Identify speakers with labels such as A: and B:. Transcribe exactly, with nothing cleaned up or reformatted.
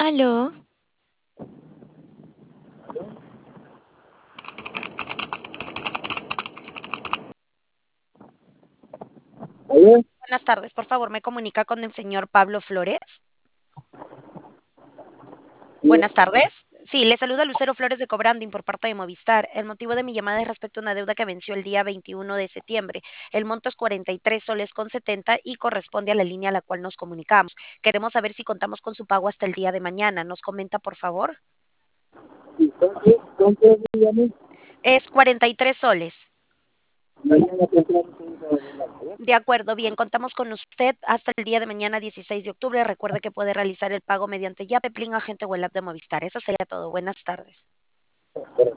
A: Aló,
B: ¿Aló?
A: buenas tardes. Por favor, me comunica con el señor Pablo Flores.
B: Sí,
A: Buenas tardes. Sí, le saluda Lucero Flores de Cobranding por parte de Movistar. El motivo de mi llamada es respecto a una deuda que venció el día veintiuno de septiembre. El monto es cuarenta y tres soles con setenta y corresponde a la línea a la cual nos comunicamos. Queremos saber si contamos con su pago hasta el día de mañana. ¿Nos comenta, por favor?
B: sí, ¿cuánto, cuánto me llamo?
A: Es cuarenta y tres soles.
B: Mañana temprano tengo que hablar, ¿ya?
A: De acuerdo, bien, contamos con usted hasta el día de mañana, dieciséis de octubre. Recuerde que puede realizar el pago mediante Yape, Plin, Agente o el app de Movistar. Eso sería todo. Buenas tardes.